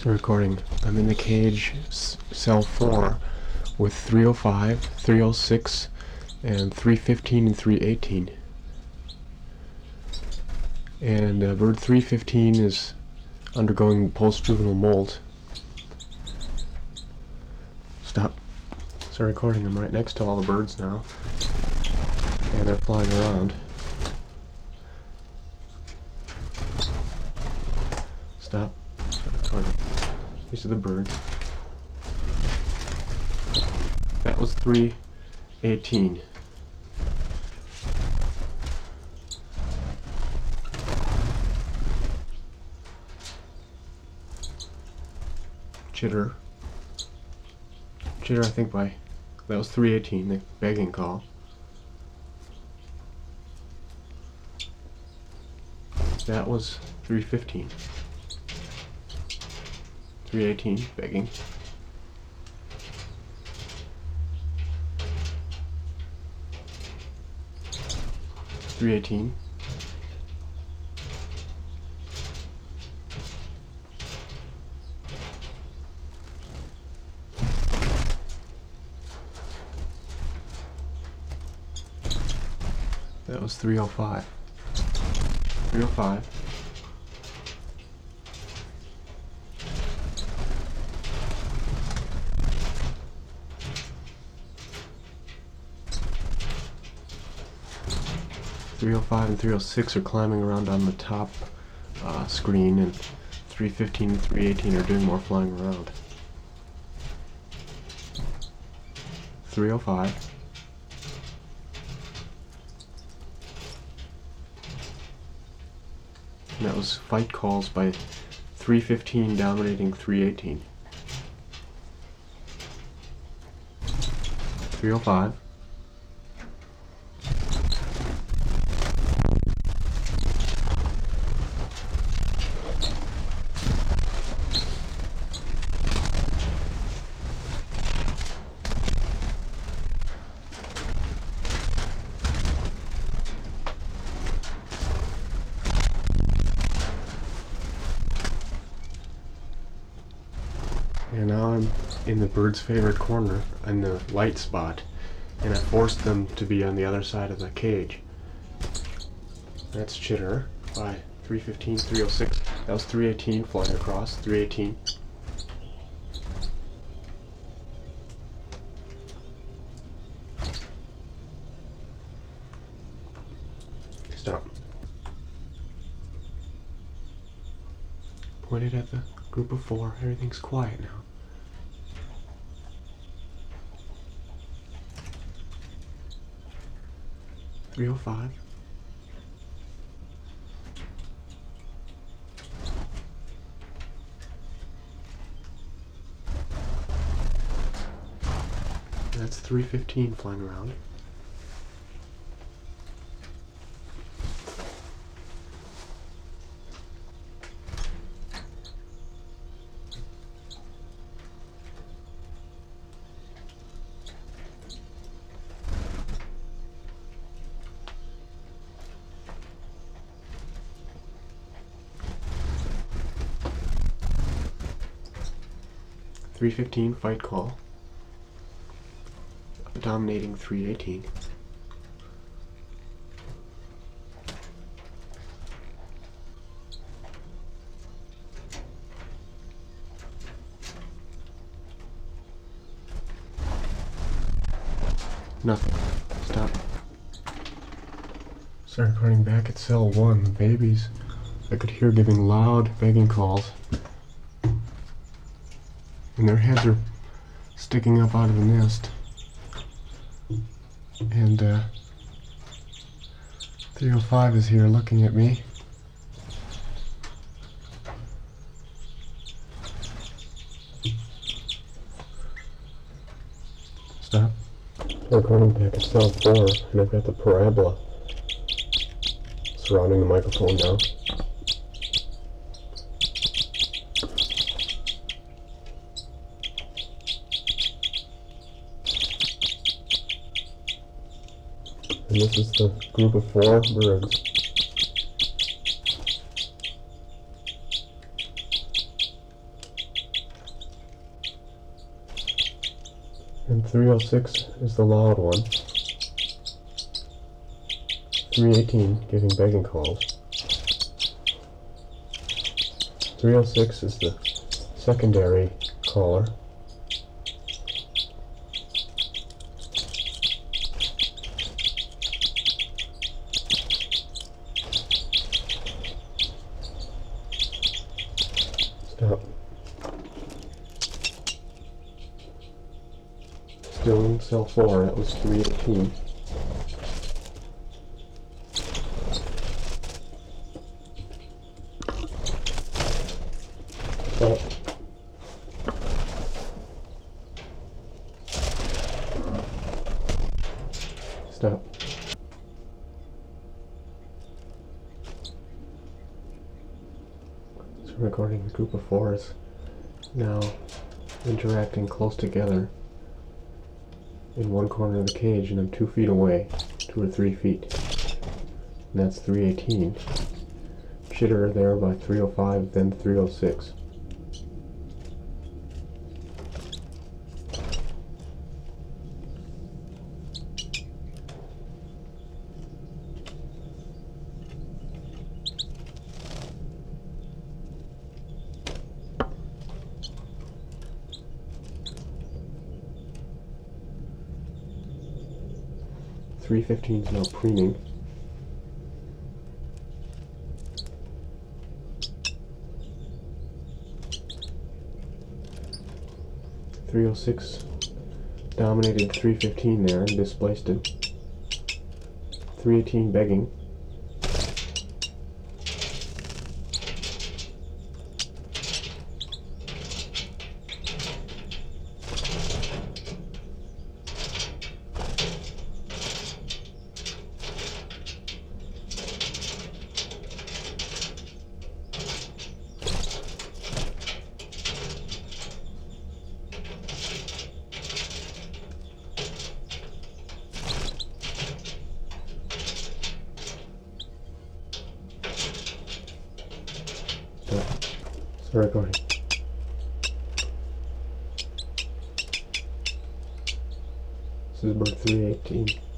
Recording. I'm in the cage, cell 4, with 305, 306, and 315 and 318. And bird 315 is undergoing post-juvenile molt. Stop. Start recording. I'm right next to all the birds now. And they're flying around. Stop. Start recording. These are the birds. That was 318. Chitter. Chitter, I think that was 318, the begging call. That was 315. 318, begging. $3.18. That was 305. 305. .305 and 306 are climbing around on the top screen, and 315 and 318 are doing more flying around. 305. And that was fight calls by 315 dominating 318. 305. And now I'm in the bird's favorite corner, in the light spot, and I forced them to be on the other side of the cage. That's Chitter by 315, 306. That was 318 flying across, 318. Stop. Pointed at the group of 4. Everything's quiet now. .305. That's 315 flying around. .315 fight call, dominating 318. Nothing. Stop. Start recording back at cell 1. The babies I could hear giving loud begging calls, and their heads are sticking up out of the nest. And 305 is here looking at me. Stop. Recording back at cell 4, and I've got the parabola surrounding the microphone now. And this is the group of 4 birds. And 306 is the loud one. 318 giving begging calls. 306 is the secondary caller. Stop. Still in cell 4, that was 318. Stop. Stop. So recording a group of 4s now interacting close together in one corner of the cage, and I'm 2 feet away, 2 or 3 feet. And that's 318. Chitter there by 305, then 306. .315 is now preening. .306 dominated 315 there and displaced him. 318 begging. Start recording. This is bird 318.